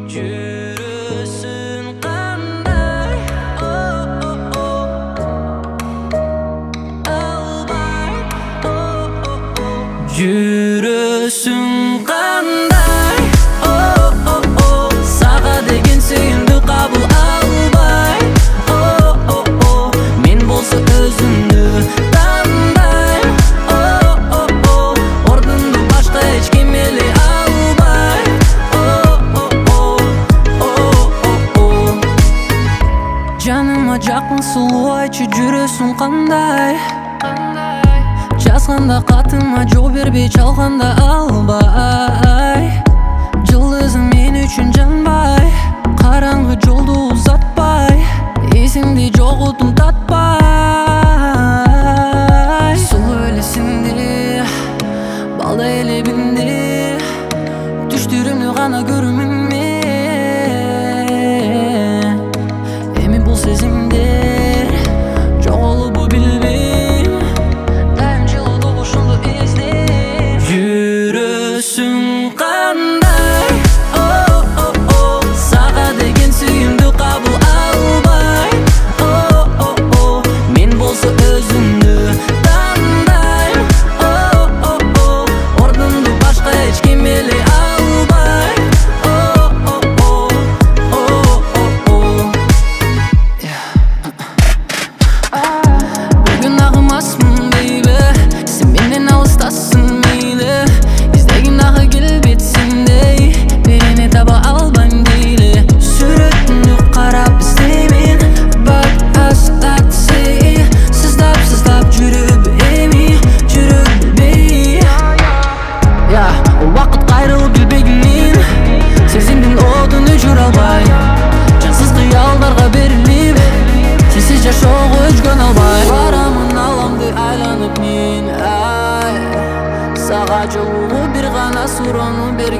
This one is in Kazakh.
Жүрісің қандай, албай, жүрісің қандай, саға деген сүйімді қабыл албай, мен болса өзімді таңдай, орнымды башқа ешкім елей албай. Жаныма жақын сұлу, айтшы жүрісің қандай? Жазғанда қатыма жол бербей, жалғанда албай. Жұлдызым мен үшін жанбай, қараңғы жолды ұзатпай, есіңде жоғытым татпай. Сұлу елесіңде, балдай елебінде, түштерімді ғана көрімін мен. Эми бул сезимдер жоголубу билбейм, дайым жылуу болушумду издейм. Жүрүсүң кандай, сага деген сүйүүмдү кабыл албай, мен болсо өзүмдү тандайм, ордумду башка эч ким элей албай. Бүгүн агымасмын бейби, сен менден алыстасың мейлі, издегин дагы келбетсиңдей, мени таба албайм дейли. Сүрөтүңдү карап издеймин, but I start to say, сыздап жүрүп эми, жүрүп билбей. Убакыт кайрылып билбейдим мен, сезимдин одун өчүрө албай, жансыз кыялдарга берилип, сенсиз жашоого өчкөн албай. Барамын аламды айланып мен, сага жолугу бир гана суроону берген.